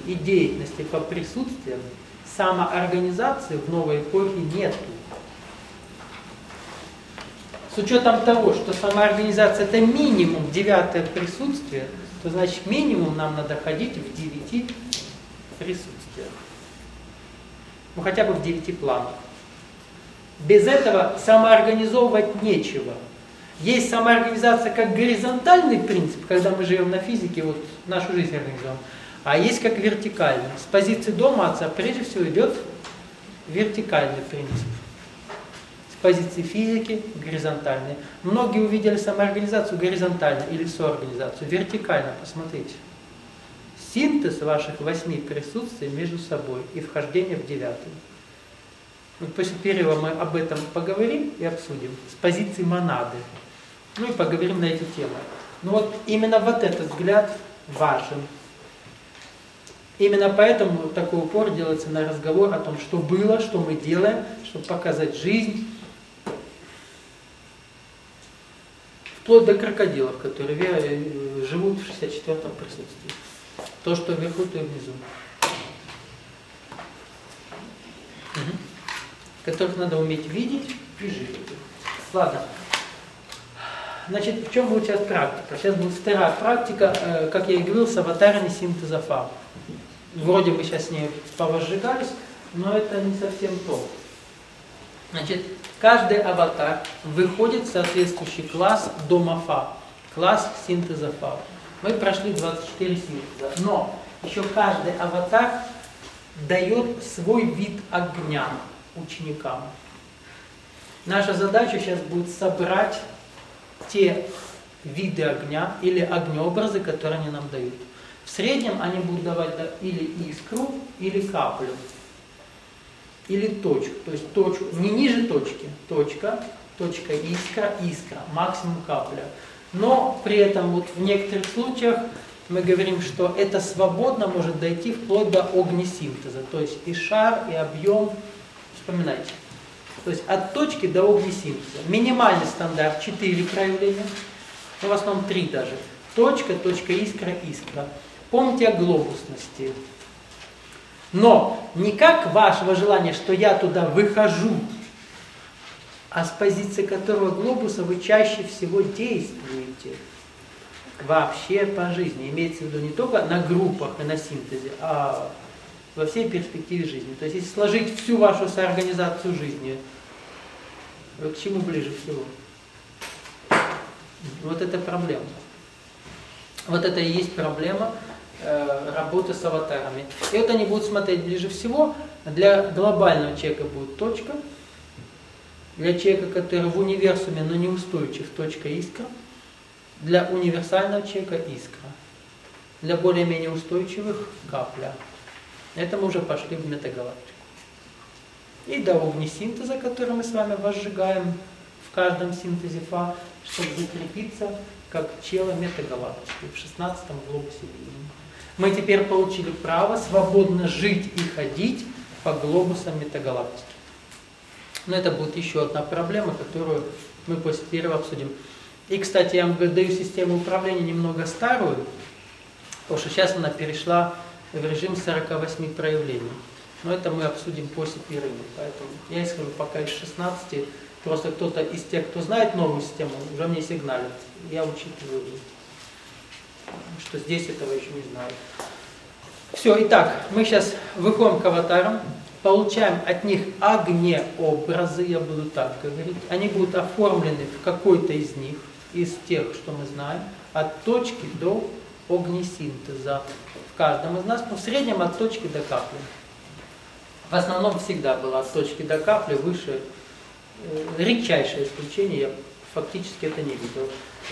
и деятельности по присутствиям, самоорганизации в новой эпохе нету. С учетом того, что самоорганизация это минимум 9-е присутствие, то значит минимум нам надо ходить в 9 присутствиях. Ну хотя бы в 9 планах. Без этого самоорганизовывать нечего. Есть самоорганизация как горизонтальный принцип, когда мы живем на физике, вот нашу жизнь организуем. А есть как вертикальный. С позиции дома отца прежде всего идет вертикальный принцип. С позиции физики горизонтальный. Многие увидели самоорганизацию горизонтально или соорганизацию. Вертикально, посмотрите. Синтез ваших 8 присутствий между собой и вхождение в 9. Вот после перерыва мы об этом поговорим и обсудим. С позиции монады. Ну и поговорим на эти темы. Ну вот именно вот этот взгляд важен. Именно поэтому такой упор делается на разговор о том, что было, что мы делаем, чтобы показать жизнь. Вплоть до крокодилов, которые живут в 64-м присутствии. То, что вверху, то и внизу. Которых надо уметь видеть и жить. Ладно. Значит, в чем будет сейчас практика? Сейчас будет вторая практика, как я и говорил, с аватарами синтеза фа. Вроде бы сейчас с ней повозжигались, но это не совсем то. Значит, каждый аватар выходит в соответствующий класс дома фа. Класс синтеза фа. Мы прошли 24 синтеза. Но еще каждый аватар дает свой вид огня ученикам. Наша задача сейчас будет собрать те виды огня или огнеобразы, которые они нам дают. В среднем они будут давать или искру, или каплю, или точку. То есть точку, не ниже точки. Точка, точка, искра, искра, максимум капля. Но при этом вот в некоторых случаях мы говорим, что это свободно может дойти вплоть до огнесинтеза. То есть и шар, и объем. Вспоминайте. То есть от точки до огнесинтеза. Минимальный стандарт 4 проявления, но в основном 3 даже. Точка, точка, искра, искра. Помните о глобусности. Но не как вашего желания, что я туда выхожу, а с позиции которого глобуса вы чаще всего действуете. Вообще по жизни. Имеется в виду не только на группах и на синтезе, а во всей перспективе жизни. То есть если сложить всю вашу соорганизацию жизни, вы к чему ближе всего? Вот это проблема. Вот это и есть проблема работы с аватарами. И вот они будут смотреть ближе всего. Для глобального человека будет точка. Для человека, который в универсуме, но неустойчив, точка искра. Для универсального человека искра. Для более-менее устойчивых капля. Это мы уже пошли в метагалактику. И до огнесинтеза, который мы с вами возжигаем в каждом синтезе фа, чтобы закрепиться как чело метагалактики в 16-м глобусе видения. Мы теперь получили право свободно жить и ходить по глобусам метагалактики. Но это будет еще одна проблема, которую мы после первого обсудим. И, кстати, я вам даю систему управления немного старую, потому что сейчас она перешла в режим 48 проявлений. Но это мы обсудим после перерыва. Поэтому я исхожу пока из 16. Просто кто-то из тех, кто знает новую систему, уже мне сигналит. Я учитываю, что здесь этого еще не знаю. Все, итак, мы сейчас выходим к аватарам, получаем от них огнеобразы, я буду так говорить. Они будут оформлены в какой-то из них, из тех, что мы знаем, от точки до огнесинтеза. В каждом из нас, но в среднем от точки до капли. В основном всегда было от точки до капли, выше. Редчайшее исключение, я фактически это не видел.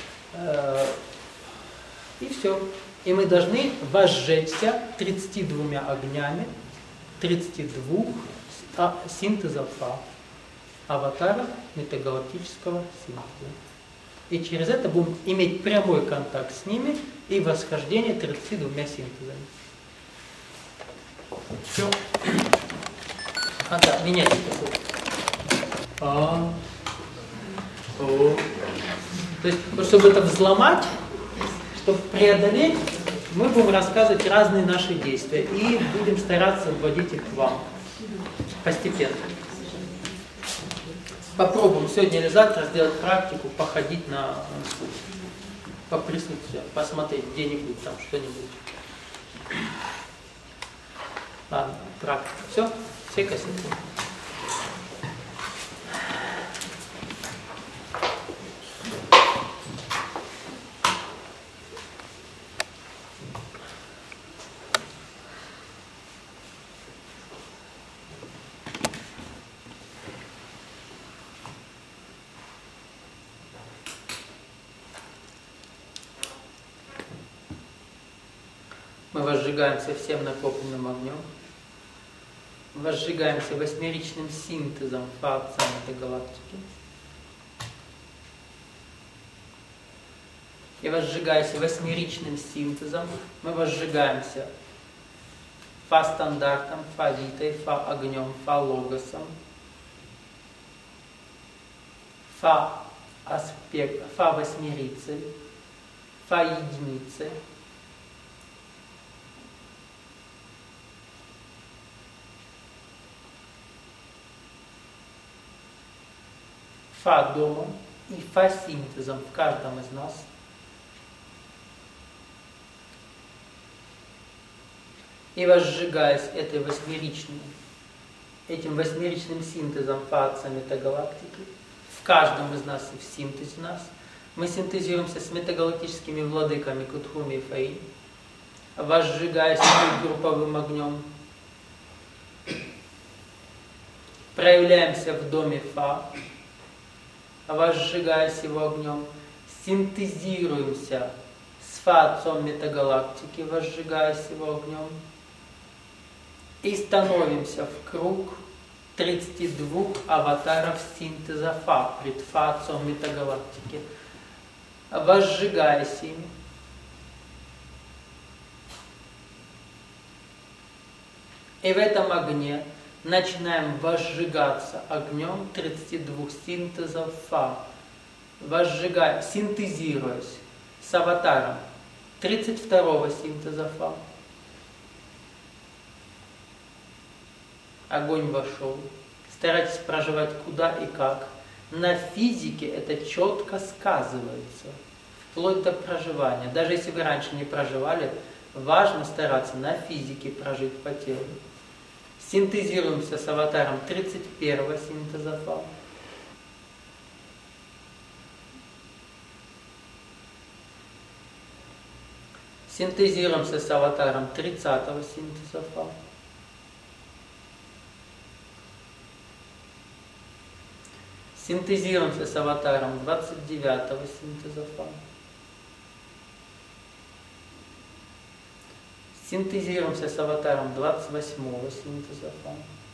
И все. И мы должны возжечься 32 огнями, 32 синтезов фа, аватара метагалактического синтеза. И через это будем иметь прямой контакт с ними и восхождение 32 синтезами. Все. А, да, меняйте такой. То есть, чтобы это взломать, чтобы преодолеть, Мы будем рассказывать разные наши действия и будем стараться вводить их к вам постепенно. Попробуем сегодня или завтра сделать практику, походить по присутствию, посмотреть где-нибудь там что-нибудь. Ладно, практика. Все? Все кассеты. Мы возжигаемся всем накопленным огнем, возжигаемся восьмеричным синтезом фа этой галактики. И возжигаясь восьмеричным синтезом, мы возжигаемся фа-стандартом, фа-витой, фа-огнем, фа-логосом, фа-восьмерицей, фа-единицей, фа-домом и фа-синтезом в каждом из нас. И возжигаясь этим восьмеричным синтезом фа-отца метагалактики, в каждом из нас и в синтезе нас, мы синтезируемся с метагалактическими владыками Кутхуми и Фаи, возжигаясь групповым огнем, проявляемся в доме Фа, возжигаясь его огнем, синтезируемся с Фа-отцом метагалактики, возжигаясь его огнем, и становимся в круг 32 аватаров синтеза Фа, пред Фа-отцом метагалактики, возжигаясь ими. И в этом огне начинаем возжигаться огнем 32 синтезов Фа, синтезируясь с аватаром 32-го синтеза Фа. Огонь вошел. Старайтесь проживать куда и как. На физике это четко сказывается, вплоть до проживания. Даже если вы раньше не проживали, важно стараться на физике прожить по телу. Синтезируемся с аватаром 31-го синтеза Фа. Синтезируемся с аватаром 30-го синтеза Фа. Синтезируемся с аватаром 29-го синтеза Фа. Синтезируемся с аватаром 28-го синтеза Фа.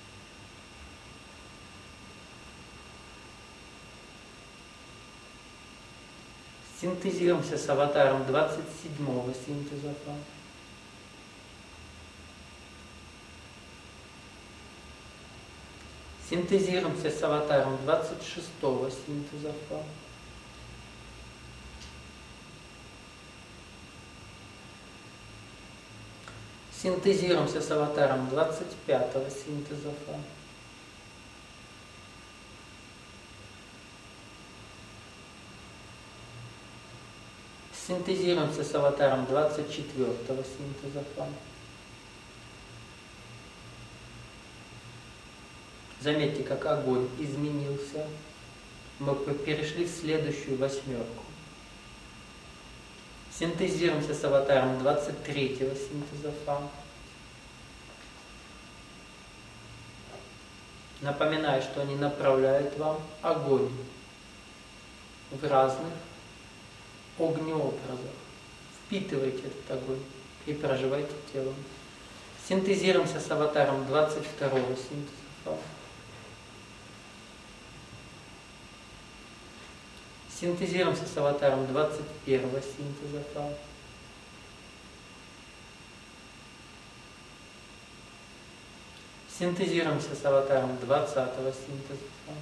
Синтезируемся с аватаром 27-го синтеза Фа. Синтезируемся с аватаром 26-го синтеза Фа. Синтезируемся с аватаром 25-го синтеза Фа. Синтезируемся с аватаром 24-го синтеза Фа. Заметьте, как огонь изменился. Мы перешли в следующую восьмерку. Синтезируемся с аватаром 23-го синтеза Фа. Напоминаю, что они направляют вам огонь в разных огнеобразах. Впитывайте этот огонь и проживайте телом. Синтезируемся с аватаром 22-го синтеза Фа. Синтезируемся с аватаром 21-го синтеза Фа. Синтезируемся с аватаром 20-го синтеза Фа.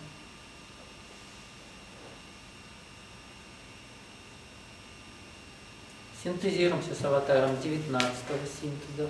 Синтезируемся с аватаром 19-го синтеза.